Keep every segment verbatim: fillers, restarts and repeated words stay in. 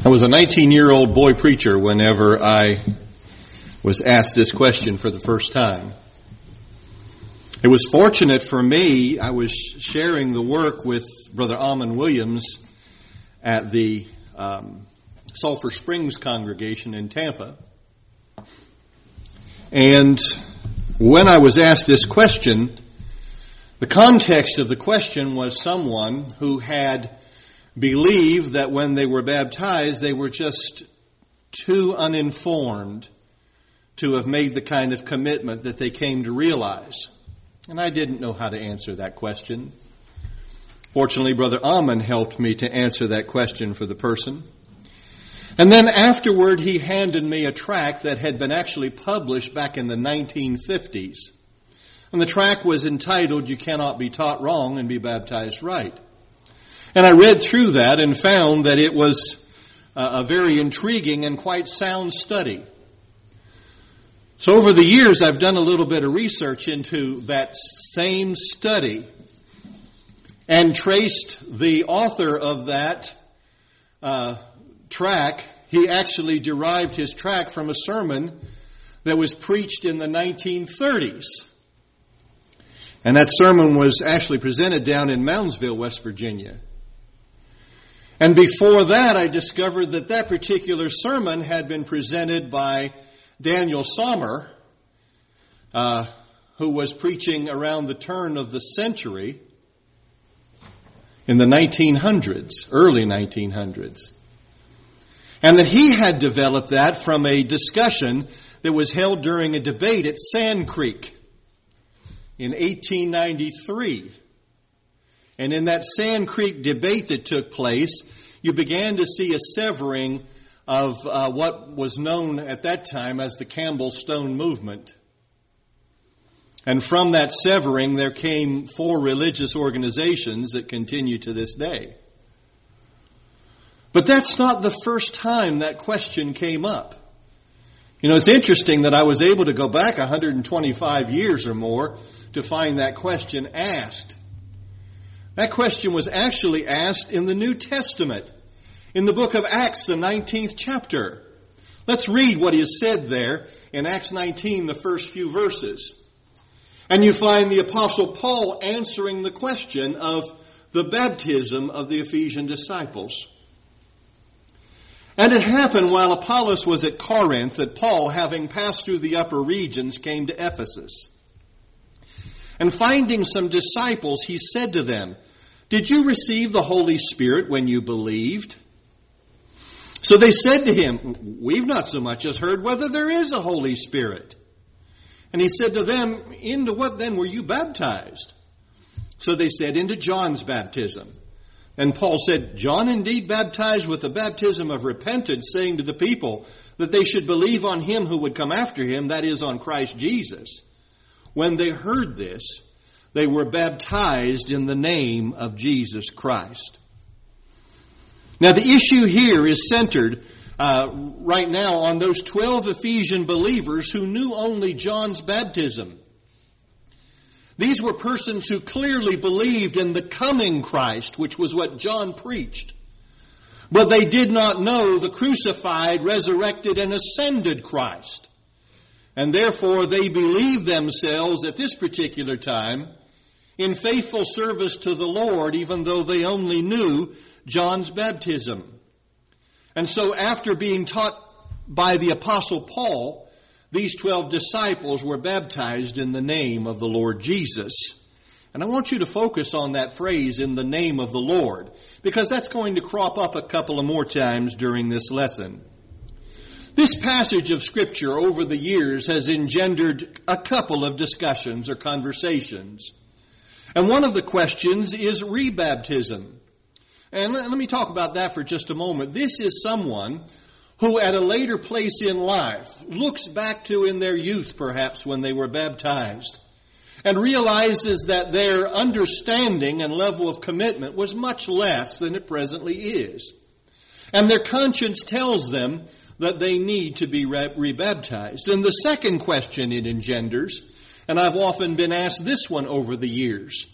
I was a nineteen-year-old boy preacher whenever I was asked this question for the first time. It was fortunate for me. I was sharing the work with Brother Almond Williams at the um, Sulphur Springs congregation in Tampa. And when I was asked this question, the context of the question was someone who had believed that when they were baptized, they were just too uninformed to have made the kind of commitment that they came to realize. And I didn't know how to answer that question. Fortunately, Brother Almond helped me to answer that question for the person. And then afterward, he handed me a tract that had been actually published back in the nineteen fifties. And the tract was entitled, "You Cannot Be Taught Wrong and Be Baptized Right." And I read through that and found that it was a very intriguing and quite sound study. So over the years, I've done a little bit of research into that same study and traced the author of that uh, tract. He actually derived his tract from a sermon that was preached in the nineteen thirties. And that sermon was actually presented down in Moundsville, West Virginia. And before that, I discovered that that particular sermon had been presented by Daniel Sommer, uh, who was preaching around the turn of the century in the nineteen hundreds, early nineteen hundreds. And that he had developed that from a discussion that was held during a debate at Sand Creek in eighteen ninety-three. And in that Sand Creek debate that took place, you began to see a severing of uh, what was known at that time as the Campbell Stone movement. And from that severing, there came four religious organizations that continue to this day. But that's not the first time that question came up. You know, it's interesting that I was able to go back one hundred twenty-five years or more to find that question asked. That question was actually asked in the New Testament, in the book of Acts, the nineteenth chapter. Let's read what is said there in Acts nineteen, the first few verses. And you find the Apostle Paul answering the question of the baptism of the Ephesian disciples. And it happened while Apollos was at Corinth that Paul, having passed through the upper regions, came to Ephesus. And finding some disciples, he said to them, "Did you receive the Holy Spirit when you believed?" So they said to him, "We've not so much as heard whether there is a Holy Spirit." And he said to them, "Into what then were you baptized?" So they said, "Into John's baptism." And Paul said, "John indeed baptized with the baptism of repentance, saying to the people that they should believe on him who would come after him, that is, on Christ Jesus." When they heard this, they were baptized in the name of Jesus Christ. Now the issue here is centered uh, right now on those twelve Ephesian believers who knew only John's baptism. These were persons who clearly believed in the coming Christ, which was what John preached. But they did not know the crucified, resurrected, and ascended Christ. And therefore they believed themselves at this particular time in faithful service to the Lord, even though they only knew John's baptism. And so after being taught by the Apostle Paul, these twelve disciples were baptized in the name of the Lord Jesus. And I want you to focus on that phrase, "in the name of the Lord," because that's going to crop up a couple of more times during this lesson. This passage of Scripture over the years has engendered a couple of discussions or conversations. And one of the questions is rebaptism. And let me talk about that for just a moment. This is someone who at a later place in life looks back to in their youth perhaps when they were baptized and realizes that their understanding and level of commitment was much less than it presently is. And their conscience tells them that they need to be rebaptized. And the second question it engenders, and I've often been asked this one over the years,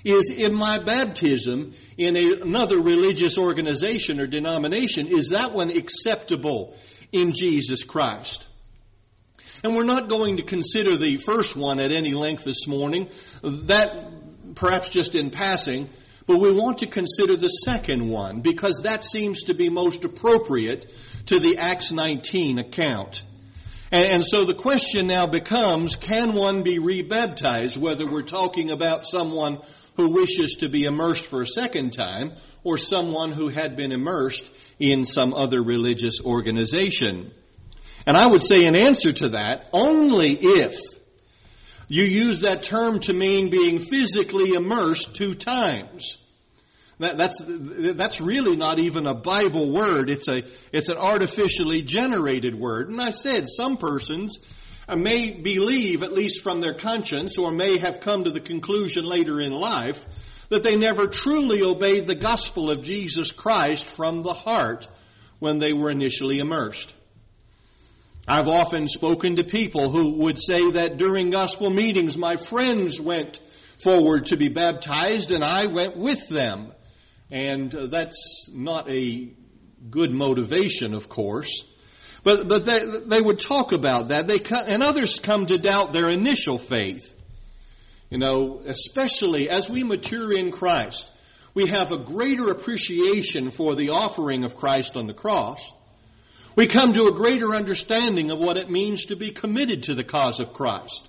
is in my baptism in a, another religious organization or denomination, is that one acceptable in Jesus Christ? And we're not going to consider the first one at any length this morning, that perhaps just in passing, but we want to consider the second one because that seems to be most appropriate to the Acts nineteen account. And, and so the question now becomes, can one be rebaptized, whether we're talking about someone who wishes to be immersed for a second time or someone who had been immersed in some other religious organization? And I would say in answer to that, only if you use that term to mean being physically immersed two times. That, that's, that's really not even a Bible word. It's a, it's an artificially generated word. And I said some persons may believe, at least from their conscience, or may have come to the conclusion later in life, that they never truly obeyed the gospel of Jesus Christ from the heart when they were initially immersed. I've often spoken to people who would say that during gospel meetings, my friends went forward to be baptized and I went with them. And uh, that's not a good motivation, of course. But, but they, they would talk about that. They and others come to doubt their initial faith. You know, especially as we mature in Christ, we have a greater appreciation for the offering of Christ on the cross. We come to a greater understanding of what it means to be committed to the cause of Christ.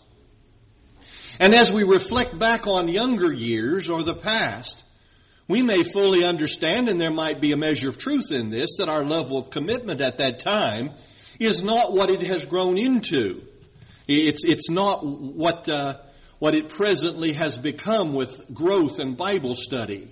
And as we reflect back on younger years or the past, we may fully understand, and there might be a measure of truth in this, that our level of commitment at that time is not what it has grown into. It's, it's not what, uh, what it presently has become with growth and Bible study.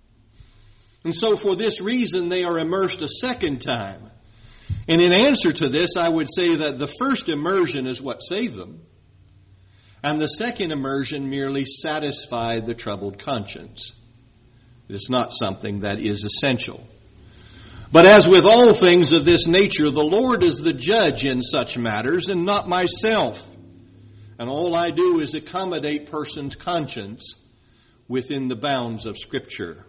And so for this reason, they are immersed a second time. And in answer to this, I would say that the first immersion is what saved them. And the second immersion merely satisfied the troubled conscience. It's not something that is essential. But as with all things of this nature, the Lord is the judge in such matters and not myself. And all I do is accommodate person's conscience within the bounds of Scripture.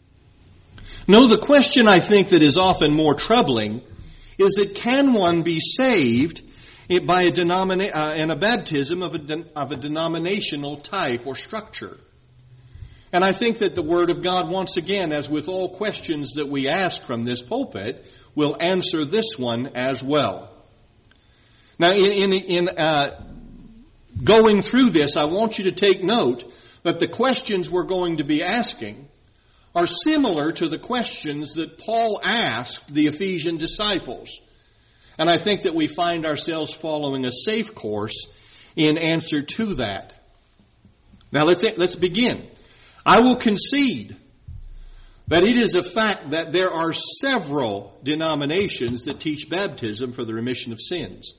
No, the question I think that is often more troubling is that can one be saved by a, denomina- uh, in a baptism of a, de- of a denominational type or structure? And I think that the Word of God, once again, as with all questions that we ask from this pulpit, will answer this one as well. Now, in, in, in uh, going through this, I want you to take note that the questions we're going to be asking are similar to the questions that Paul asked the Ephesian disciples. And I think that we find ourselves following a safe course in answer to that. Now, let's, let's begin. I will concede that it is a fact that there are several denominations that teach baptism for the remission of sins.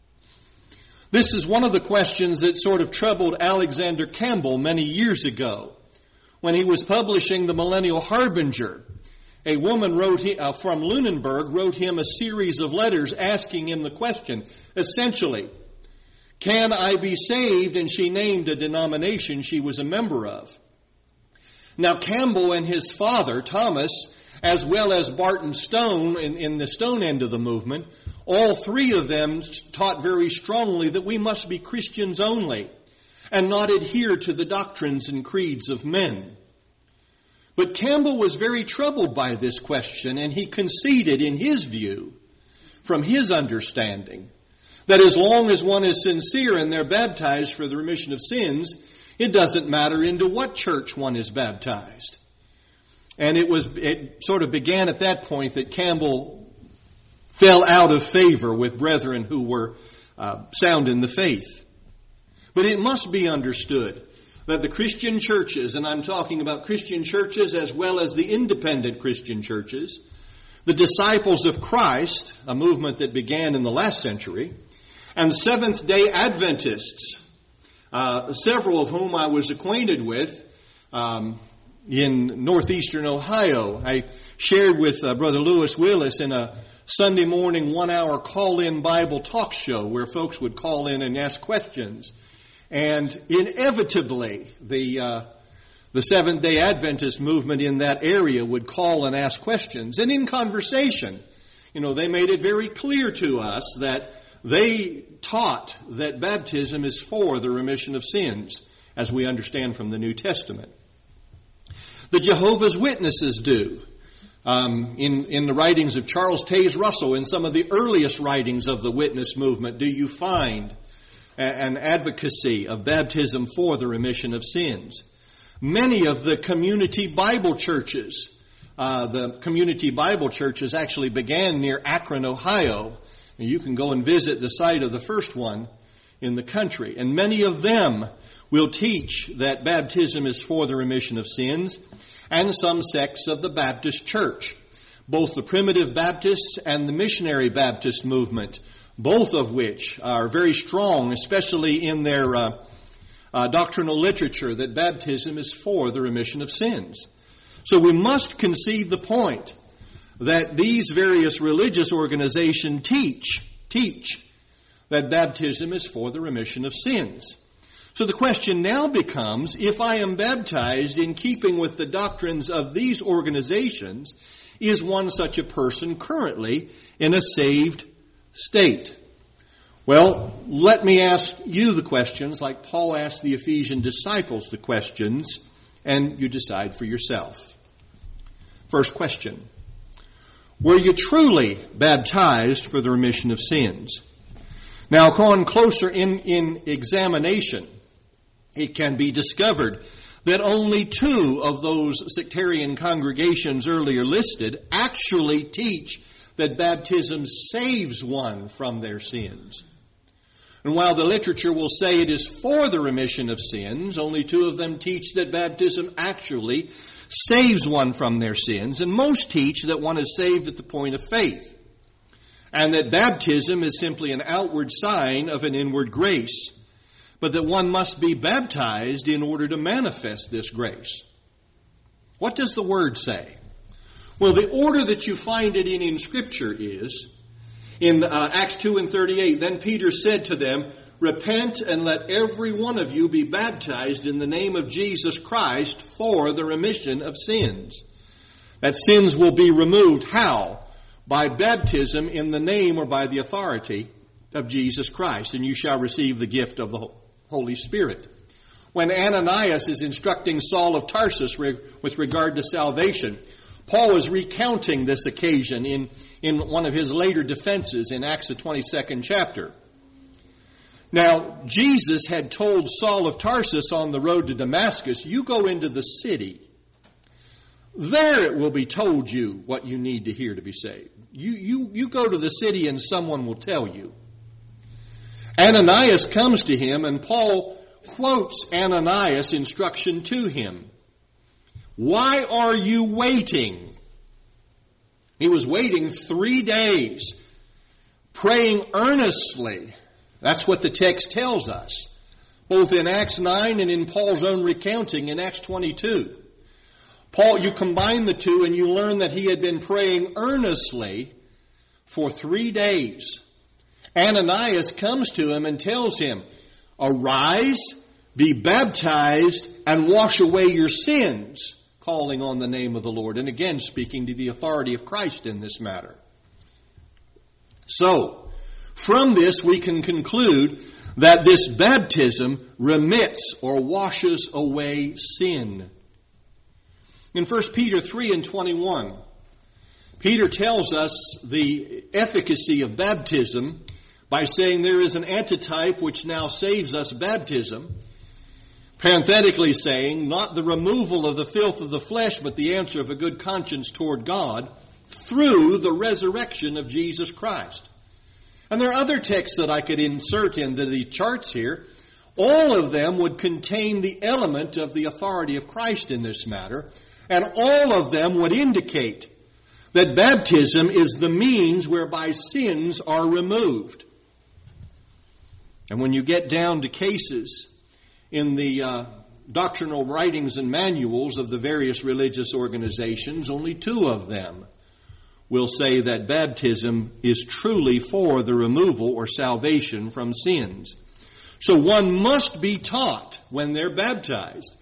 This is one of the questions that sort of troubled Alexander Campbell many years ago when he was publishing the Millennial Harbinger. A woman wrote uh, from Lunenburg wrote him a series of letters asking him the question, essentially, can I be saved? And she named a denomination she was a member of. Now, Campbell and his father, Thomas, as well as Barton Stone in, in the Stone end of the movement, all three of them taught very strongly that we must be Christians only and not adhere to the doctrines and creeds of men. But Campbell was very troubled by this question, and he conceded in his view, from his understanding, that as long as one is sincere and they're baptized for the remission of sins, it doesn't matter into what church one is baptized. And it was it sort of began at that point that Campbell fell out of favor with brethren who were uh, sound in the faith. But it must be understood that the Christian churches, and I'm talking about Christian churches as well as the independent Christian churches, the Disciples of Christ, a movement that began in the last century, and Seventh-day Adventists, Uh, several of whom I was acquainted with um, in northeastern Ohio. I shared with uh, Brother Lewis Willis in a Sunday morning one-hour call-in Bible talk show where folks would call in and ask questions. And inevitably, the uh, The Seventh-day Adventist movement in that area would call and ask questions. And in conversation, you know, they made it very clear to us that they taught that baptism is for the remission of sins, as we understand from the New Testament. The Jehovah's Witnesses do. Um, in, in the writings of Charles Taze Russell, in some of the earliest writings of the witness movement, do you find a, an advocacy of baptism for the remission of sins? Many of the community Bible churches, uh, the community Bible churches actually began near Akron, Ohio. You can go and visit the site of the first one in the country. And many of them will teach that baptism is for the remission of sins, and some sects of the Baptist Church, both the Primitive Baptists and the Missionary Baptist movement, both of which are very strong, especially in their uh, uh, doctrinal literature, that baptism is for the remission of sins. So we must concede the point that these various religious organizations teach, teach that baptism is for the remission of sins. So the question now becomes, if I am baptized in keeping with the doctrines of these organizations, is one such a person currently in a saved state? Well, let me ask you the questions like Paul asked the Ephesian disciples the questions, and you decide for yourself. First question. Were you truly baptized for the remission of sins? Now, upon closer in, in examination, it can be discovered that only two of those sectarian congregations earlier listed actually teach that baptism saves one from their sins. And while the literature will say it is for the remission of sins, only two of them teach that baptism actually saves one from their sins. And most teach that one is saved at the point of faith, and that baptism is simply an outward sign of an inward grace, but that one must be baptized in order to manifest this grace. What does the Word say? Well, the order that you find it in in Scripture is, in uh, Acts two and thirty-eight, then Peter said to them, repent and let every one of you be baptized in the name of Jesus Christ for the remission of sins. That sins will be removed. How? By baptism in the name or by the authority of Jesus Christ. And you shall receive the gift of the Holy Spirit. When Ananias is instructing Saul of Tarsus re- with regard to salvation, Paul is recounting this occasion in, in one of his later defenses in Acts the twenty-second chapter. Now, Jesus had told Saul of Tarsus on the road to Damascus, you go into the city. There it will be told you what you need to hear to be saved. You, you, you go to the city and someone will tell you. Ananias comes to him, and Paul quotes Ananias' instruction to him. Why are you waiting? He was waiting three days, praying earnestly. That's what the text tells us, both in Acts nine and in Paul's own recounting in Acts twenty-two. Paul, you combine the two and you learn that he had been praying earnestly for three days. Ananias comes to him and tells him, arise, be baptized, and wash away your sins, calling on the name of the Lord. And again, speaking to the authority of Christ in this matter. So, from this we can conclude that this baptism remits or washes away sin. In First Peter three and twenty-one, Peter tells us the efficacy of baptism by saying there is an antitype which now saves us, baptism, parenthetically saying, not the removal of the filth of the flesh, but the answer of a good conscience toward God through the resurrection of Jesus Christ. And there are other texts that I could insert into the charts here. All of them would contain the element of the authority of Christ in this matter, and all of them would indicate that baptism is the means whereby sins are removed. And when you get down to cases in the uh, doctrinal writings and manuals of the various religious organizations, only two of them will say that baptism is truly for the removal or salvation from sins. So one must be taught when they're baptized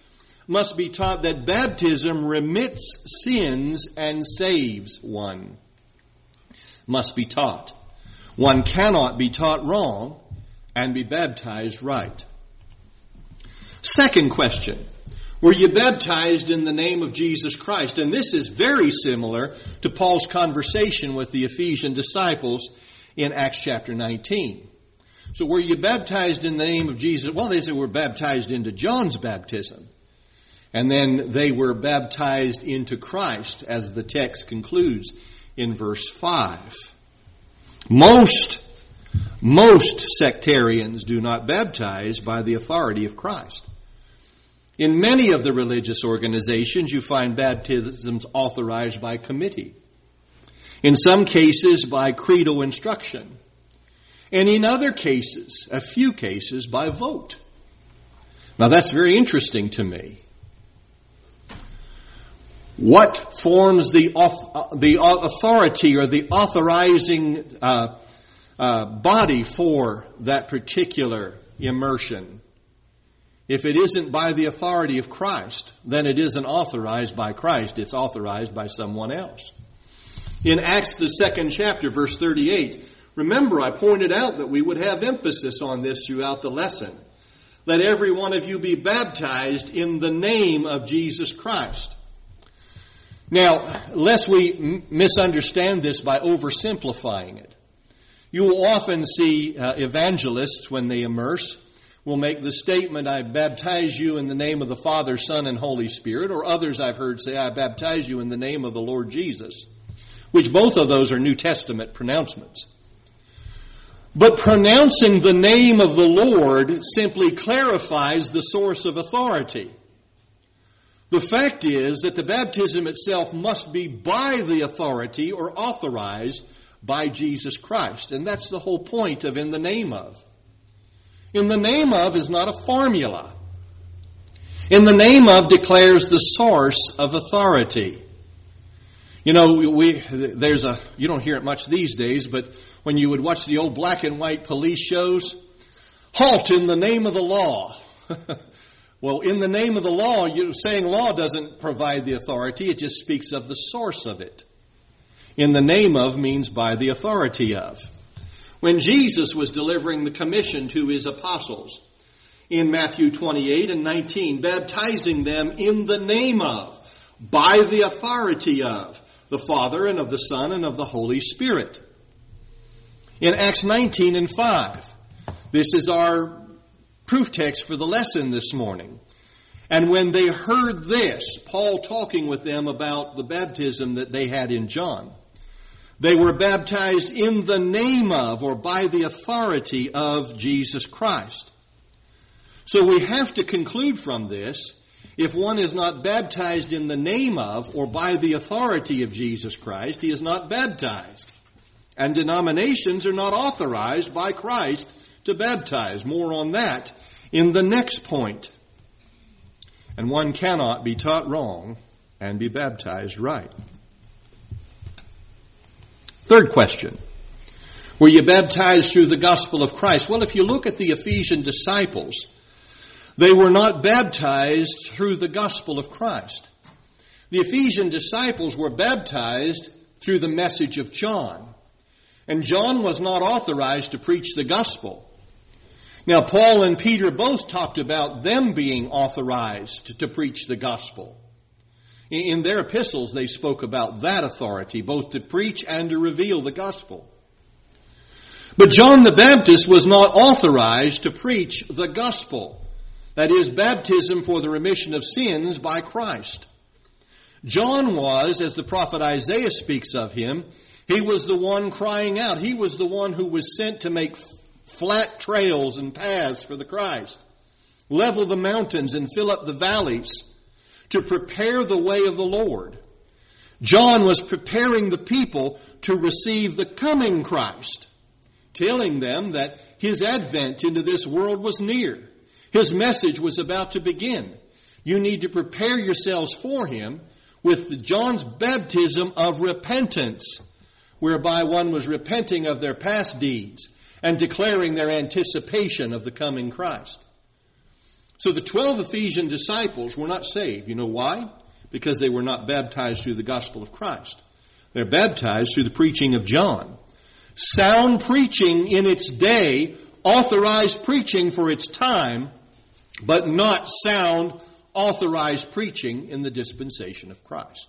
must be taught that baptism remits sins and saves one. Must be taught. One cannot be taught wrong and be baptized right. Second question. Were you baptized in the name of Jesus Christ? And this is very similar to Paul's conversation with the Ephesian disciples in Acts chapter nineteen. So were you baptized in the name of Jesus? Well, they said we're baptized into John's baptism. And then they were baptized into Christ, as the text concludes in verse five. Most, most sectarians do not baptize by the authority of Christ. In many of the religious organizations, you find baptisms authorized by committee. In some cases, by creedal instruction. And in other cases, a few cases, by vote. Now that's very interesting to me. What forms the the authority or the authorizing uh, uh, body for that particular immersion? If it isn't by the authority of Christ, then it isn't authorized by Christ. It's authorized by someone else. In Acts, the second chapter, verse thirty-eight, remember I pointed out that we would have emphasis on this throughout the lesson. Let every one of you be baptized in the name of Jesus Christ. Now, lest we m- misunderstand this by oversimplifying it, you will often see uh, evangelists, when they immerse, will make the statement, I baptize you in the name of the Father, Son, and Holy Spirit, or others I've heard say, I baptize you in the name of the Lord Jesus, which both of those are New Testament pronouncements. But pronouncing the name of the Lord simply clarifies the source of authority. The fact is that the baptism itself must be by the authority or authorized by Jesus Christ. And that's the whole point of in the name of. In the name of is not a formula. In the name of declares the source of authority. You know, we there's a you don't hear it much these days, but when you would watch the old black and white police shows, halt in the name of the law. Well, in the name of the law, you saying law doesn't provide the authority, it just speaks of the source of it. In the name of means by the authority of. When Jesus was delivering the commission to his apostles in Matthew twenty-eight and nineteen, baptizing them in the name of, by the authority of, the Father and of the Son and of the Holy Spirit. In Acts nineteen and five, this is our proof text for the lesson this morning. And when they heard this, Paul talking with them about the baptism that they had in John, they were baptized in the name of, or by the authority of, Jesus Christ. So we have to conclude from this, if one is not baptized in the name of, or by the authority of Jesus Christ, he is not baptized. And denominations are not authorized by Christ to baptize. More on that in the next point. And one cannot be taught wrong and be baptized right. Third question. Were you baptized through the gospel of Christ? Well, if you look at the Ephesian disciples, they were not baptized through the gospel of Christ. The Ephesian disciples were baptized through the message of John. And John was not authorized to preach the gospel. Now, Paul and Peter both talked about them being authorized to preach the gospel. In their epistles, they spoke about that authority, both to preach and to reveal the gospel. But John the Baptist was not authorized to preach the gospel. That is, baptism for the remission of sins by Christ. John was, as the prophet Isaiah speaks of him, he was the one crying out. He was the one who was sent to make flat trails and paths for the Christ, level the mountains and fill up the valleys, to prepare the way of the Lord. John was preparing the people to receive the coming Christ, telling them that his advent into this world was near. His message was about to begin. You need to prepare yourselves for him with John's baptism of repentance, whereby one was repenting of their past deeds and declaring their anticipation of the coming Christ. So the twelve Ephesian disciples were not saved. You know why? Because they were not baptized through the gospel of Christ. They're baptized through the preaching of John. Sound preaching in its day, authorized preaching for its time, but not sound authorized preaching in the dispensation of Christ.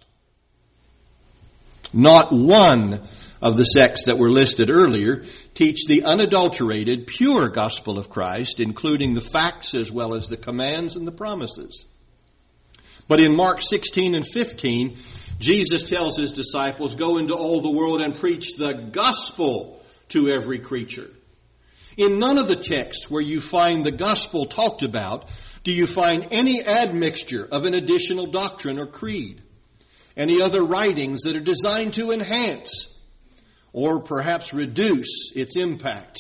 Not one of the sects that were listed earlier teach the unadulterated, pure gospel of Christ, including the facts as well as the commands and the promises. But in Mark sixteen and fifteen, Jesus tells his disciples, go into all the world and preach the gospel to every creature. In none of the texts where you find the gospel talked about do you find any admixture of an additional doctrine or creed, any other writings that are designed to enhance or perhaps reduce its impact.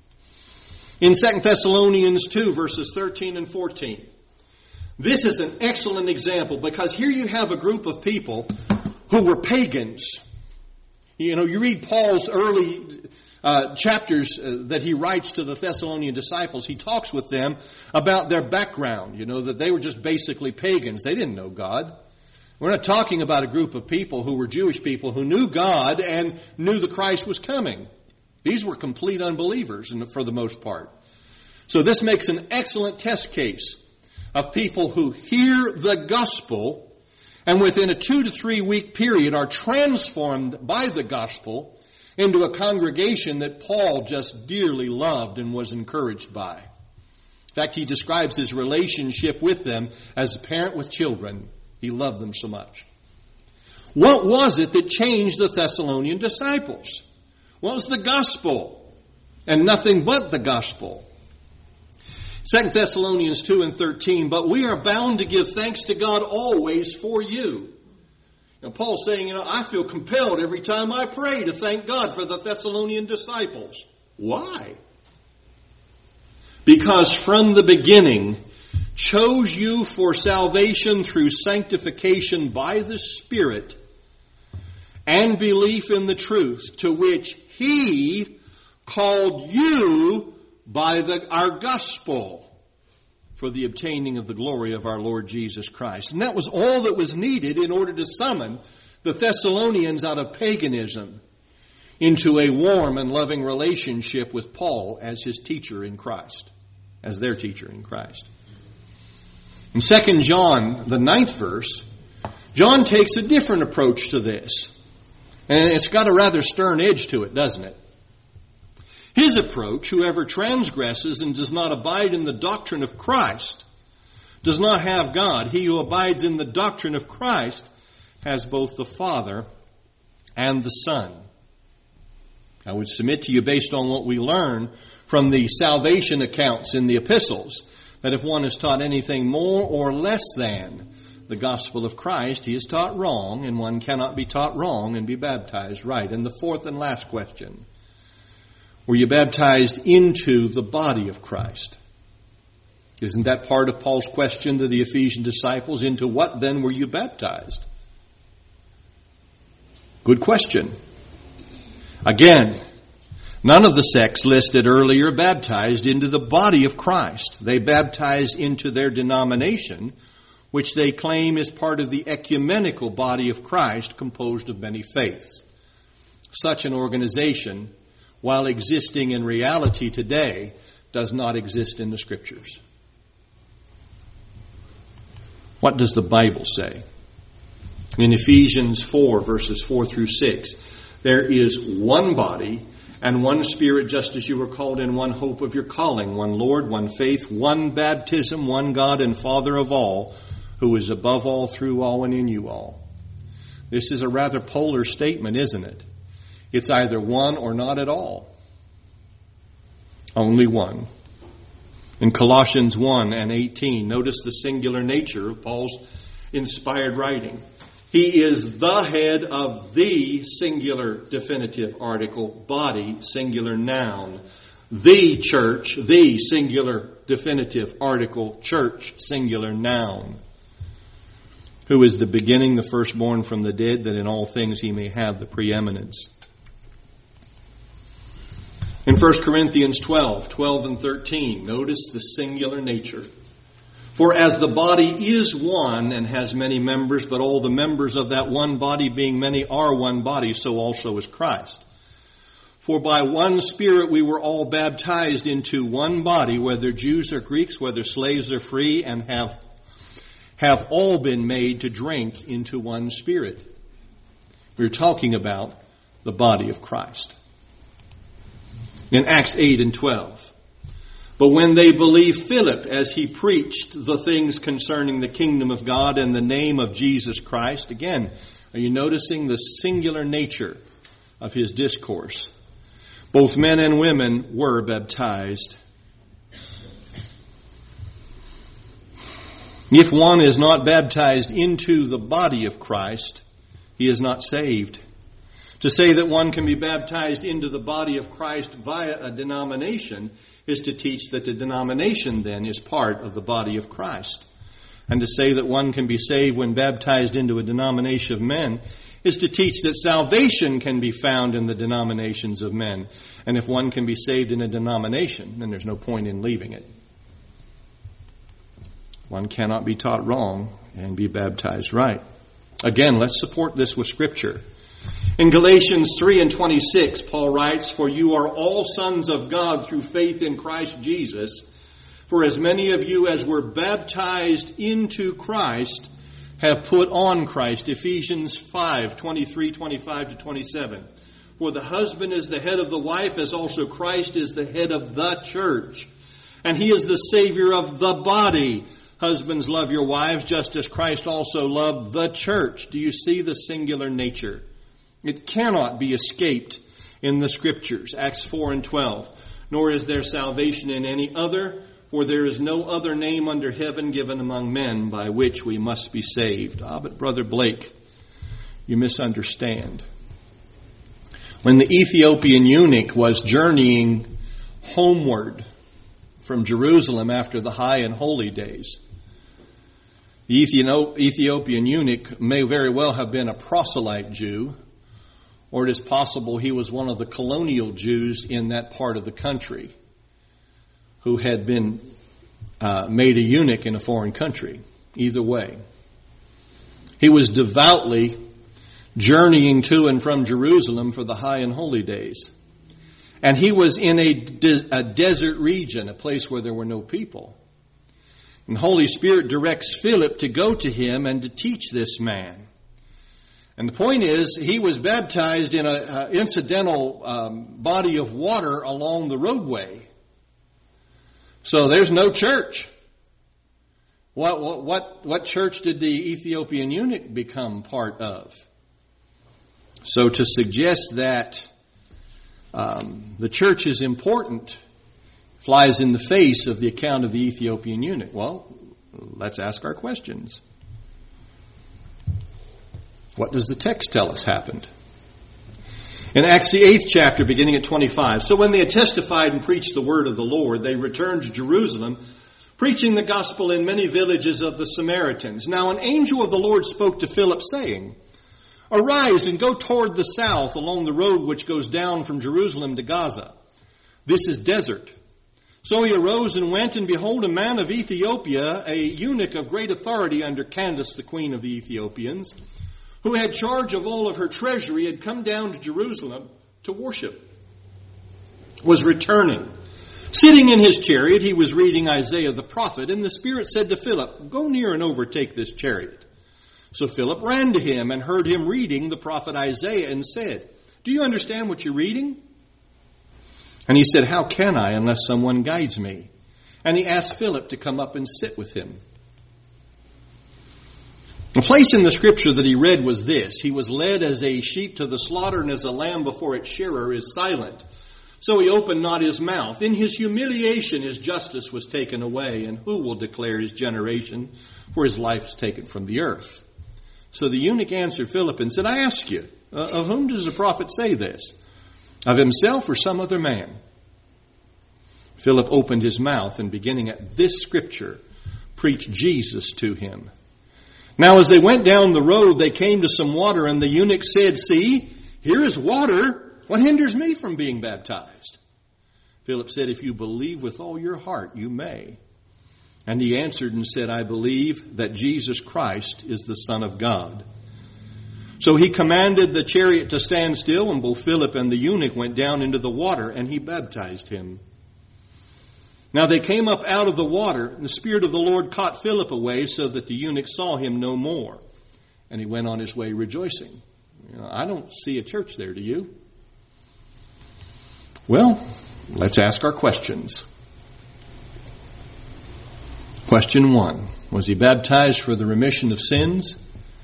In Second Thessalonians two, verses thirteen and fourteen, this is an excellent example because here you have a group of people who were pagans. You know, you read Paul's early uh, chapters uh, that he writes to the Thessalonian disciples. He talks with them about their background, you know, that they were just basically pagans. They didn't know God. We're not talking about a group of people who were Jewish people who knew God and knew the Christ was coming. These were complete unbelievers for the most part. So this makes an excellent test case of people who hear the gospel and within a two to three week period are transformed by the gospel into a congregation that Paul just dearly loved and was encouraged by. In fact, he describes his relationship with them as a parent with children. He loved them so much. What was it that changed the Thessalonian disciples? Well, it was the gospel and nothing but the gospel. Second Thessalonians two and thirteen, but we are bound to give thanks to God always for you. Now, Paul's saying, you know, I feel compelled every time I pray to thank God for the Thessalonian disciples. Why? Because from the beginning chose you for salvation through sanctification by the Spirit and belief in the truth, to which He called you by the, our gospel for the obtaining of the glory of our Lord Jesus Christ. And that was all that was needed in order to summon the Thessalonians out of paganism into a warm and loving relationship with Paul as his teacher in Christ, as their teacher in Christ. In Second John, the ninth verse, John takes a different approach to this. And it's got a rather stern edge to it, doesn't it? His approach, whoever transgresses and does not abide in the doctrine of Christ, does not have God. He who abides in the doctrine of Christ has both the Father and the Son. I would submit to you, based on what we learn from the salvation accounts in the epistles, that if one is taught anything more or less than the gospel of Christ, he is taught wrong, and one cannot be taught wrong and be baptized right. And the fourth and last question, were you baptized into the body of Christ? Isn't that part of Paul's question to the Ephesian disciples? Into what then were you baptized? Good question. Again, none of the sects listed earlier baptized into the body of Christ. They baptized into their denomination, which they claim is part of the ecumenical body of Christ composed of many faiths. Such an organization, while existing in reality today, does not exist in the Scriptures. What does the Bible say? In Ephesians four, verses four through six, there is one body and one Spirit, just as you were called in one hope of your calling, one Lord, one faith, one baptism, one God and Father of all, who is above all, through all, and in you all. This is a rather polar statement, isn't it? It's either one or not at all. Only one. In Colossians one and eighteen, notice the singular nature of Paul's inspired writing. He is the head of the singular definitive article, body, singular noun. The church, the singular definitive article, church, singular noun. Who is the beginning, the firstborn from the dead, that in all things he may have the preeminence. In First Corinthians twelve, twelve and thirteen, notice the singular nature. For as the body is one and has many members, but all the members of that one body being many are one body, so also is Christ. For by one Spirit we were all baptized into one body, whether Jews or Greeks, whether slaves or free, and have, have all been made to drink into one Spirit. We're talking about the body of Christ. In Acts eight and twelve. But when they believed Philip as he preached the things concerning the kingdom of God and the name of Jesus Christ, again, are you noticing the singular nature of his discourse? Both men and women were baptized. If one is not baptized into the body of Christ, he is not saved. To say that one can be baptized into the body of Christ via a denomination is to teach that the denomination then is part of the body of Christ. And to say that one can be saved when baptized into a denomination of men is to teach that salvation can be found in the denominations of men. And if one can be saved in a denomination, then there's no point in leaving it. One cannot be taught wrong and be baptized right. Again, let's support this with Scripture. In Galatians three and twenty-six, Paul writes, For you are all sons of God through faith in Christ Jesus. For as many of you as were baptized into Christ have put on Christ. Ephesians five, twenty-three, twenty-five to twenty-seven. For the husband is the head of the wife, as also Christ is the head of the church. And he is the Savior of the body. Husbands, love your wives, just as Christ also loved the church. Do you see the singular nature? It cannot be escaped in the Scriptures. Acts four and twelve. Nor is there salvation in any other, for there is no other name under heaven given among men by which we must be saved. Ah, but Brother Blake, you misunderstand. When the Ethiopian eunuch was journeying homeward from Jerusalem after the high and holy days, the Ethiopian eunuch may very well have been a proselyte Jew, or it is possible he was one of the colonial Jews in that part of the country who had been uh, made a eunuch in a foreign country. Either way, he was devoutly journeying to and from Jerusalem for the high and holy days. And he was in a, de- a desert region, a place where there were no people. And the Holy Spirit directs Philip to go to him and to teach this man. And the point is, he was baptized in an incidental um, body of water along the roadway. So there's no church. What, what, what, what church did the Ethiopian eunuch become part of? So to suggest that um, the church is important flies in the face of the account of the Ethiopian eunuch. Well, let's ask our questions. What does the text tell us happened? In Acts the eighth chapter, beginning at twenty-five. So when they had testified and preached the word of the Lord, they returned to Jerusalem, preaching the gospel in many villages of the Samaritans. Now an angel of the Lord spoke to Philip, saying, Arise and go toward the south along the road which goes down from Jerusalem to Gaza. This is desert. So he arose and went, and behold, a man of Ethiopia, a eunuch of great authority under Candace, the queen of the Ethiopians, who had charge of all of her treasury, had come down to Jerusalem to worship, was returning. Sitting in his chariot, he was reading Isaiah the prophet, and the Spirit said to Philip, Go near and overtake this chariot. So Philip ran to him and heard him reading the prophet Isaiah and said, Do you understand what you're reading? And he said, How can I unless someone guides me? And he asked Philip to come up and sit with him. The place in the scripture that he read was this: He was led as a sheep to the slaughter, and as a lamb before its shearer is silent. So he opened not his mouth. In his humiliation his justice was taken away. And who will declare his generation? For his life is taken from the earth. So the eunuch answered Philip and said, I ask you, uh, of whom does the prophet say this? Of himself or some other man? Philip opened his mouth, and beginning at this scripture, preached Jesus to him. Now as they went down the road, they came to some water, and the eunuch said, See, here is water. What hinders me from being baptized? Philip said, If you believe with all your heart, you may. And he answered and said, I believe that Jesus Christ is the Son of God. So he commanded the chariot to stand still, and both Philip and the eunuch went down into the water, and he baptized him. Now they came up out of the water, and the Spirit of the Lord caught Philip away, so that the eunuch saw him no more. And he went on his way rejoicing. You know, I don't see a church there, do you? Well, let's ask our questions. Question one, was he baptized for the remission of sins?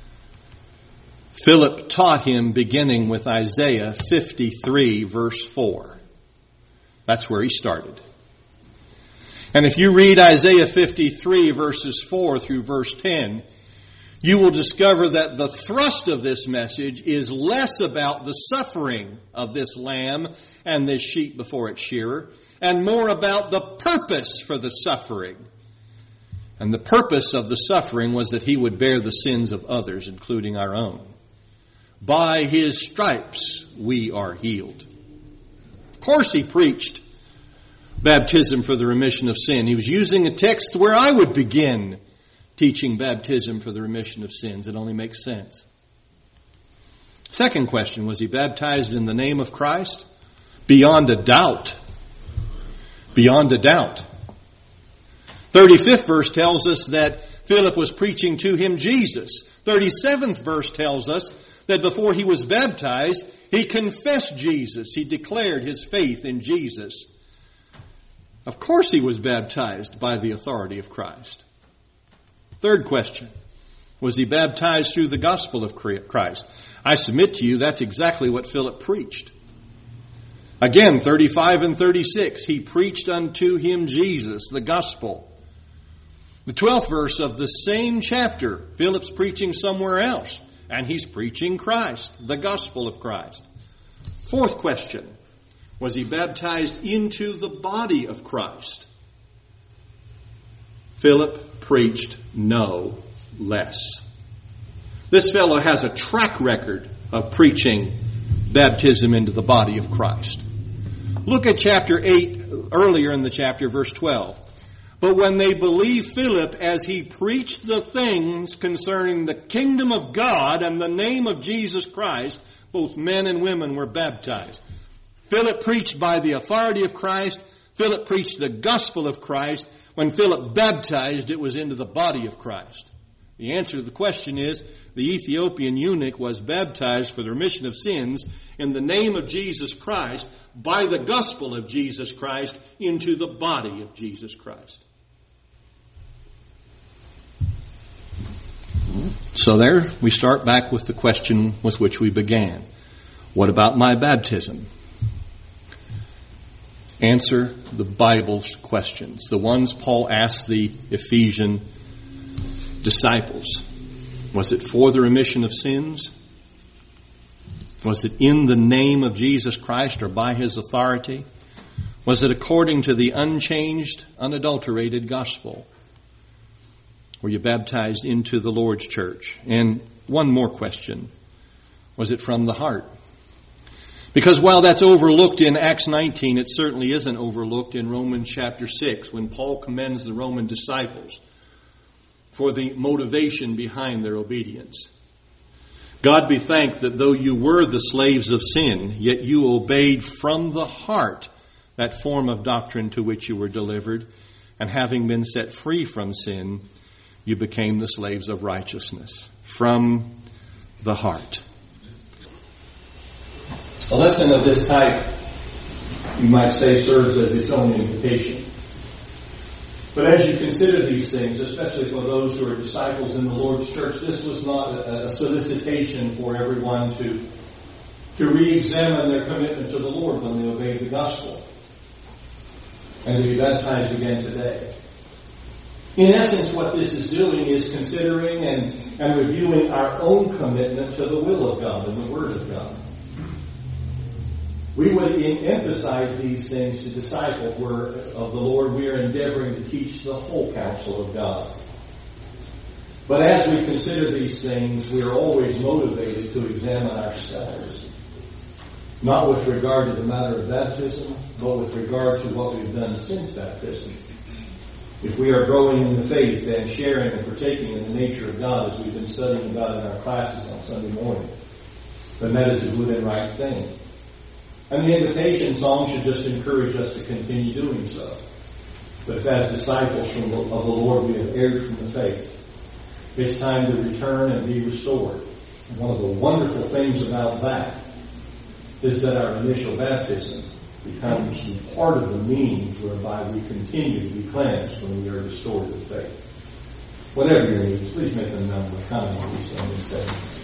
Philip taught him beginning with Isaiah fifty-three, verse four. That's where he started. And if you read Isaiah fifty-three, verses four through verse ten, you will discover that the thrust of this message is less about the suffering of this lamb and this sheep before its shearer, and more about the purpose for the suffering. And the purpose of the suffering was that he would bear the sins of others, including our own. By his stripes we are healed. Of course he preached baptism for the remission of sin. He was using a text where I would begin teaching baptism for the remission of sins. It only makes sense. Second question, was he baptized in the name of Christ? Beyond a doubt. Beyond a doubt. thirty-fifth verse tells us that Philip was preaching to him Jesus. thirty-seventh verse tells us that before he was baptized, he confessed Jesus. He declared his faith in Jesus. Of course he was baptized by the authority of Christ. Third question, was he baptized through the gospel of Christ? I submit to you that's exactly what Philip preached. Again, thirty-five and thirty-six, he preached unto him Jesus, the gospel. The twelfth verse of the same chapter, Philip's preaching somewhere else, and he's preaching Christ, the gospel of Christ. Fourth question, was he baptized into the body of Christ? Philip preached no less. This fellow has a track record of preaching baptism into the body of Christ. Look at chapter eight, earlier in the chapter, verse twelve. But when they believed Philip as he preached the things concerning the kingdom of God and the name of Jesus Christ, both men and women were baptized. Philip preached by the authority of Christ. Philip preached the gospel of Christ. When Philip baptized, it was into the body of Christ. The answer to the question is, the Ethiopian eunuch was baptized for the remission of sins in the name of Jesus Christ by the gospel of Jesus Christ into the body of Jesus Christ. So there we start back with the question with which we began. What about my baptism? Answer the Bible's questions, the ones Paul asked the Ephesian disciples. Was it for the remission of sins? Was it in the name of Jesus Christ or by his authority? Was it according to the unchanged, unadulterated gospel? Were you baptized into the Lord's church? And one more question. Was it from the heart? Because while that's overlooked in Acts nineteen, it certainly isn't overlooked in Romans chapter six, when Paul commends the Roman disciples for the motivation behind their obedience. God be thanked that though you were the slaves of sin, yet you obeyed from the heart that form of doctrine to which you were delivered, and having been set free from sin, you became the slaves of righteousness. From the heart. A lesson of this type, you might say, serves as its own invitation. But as you consider these things, especially for those who are disciples in the Lord's church, this was not a, a solicitation for everyone to, to re-examine their commitment to the Lord when they obeyed the gospel and to be baptized again today. In essence, what this is doing is considering and, and reviewing our own commitment to the will of God and the Word of God. We would emphasize these things to disciples where, of the Lord. We are endeavoring to teach the whole counsel of God. But as we consider these things, we are always motivated to examine ourselves. Not with regard to the matter of baptism, but with regard to what we've done since baptism. If we are growing in the faith and sharing and partaking in the nature of God as we've been studying God in our classes on Sunday morning, then that is a good and right thing. And the invitation song should just encourage us to continue doing so. But if as disciples from the, of the Lord we have erred from the faith, it's time to return and be restored. And one of the wonderful things about that is that our initial baptism becomes part of the means whereby we continue to be cleansed when we are restored to faith. Whatever your needs, please make them known by commenting on these things.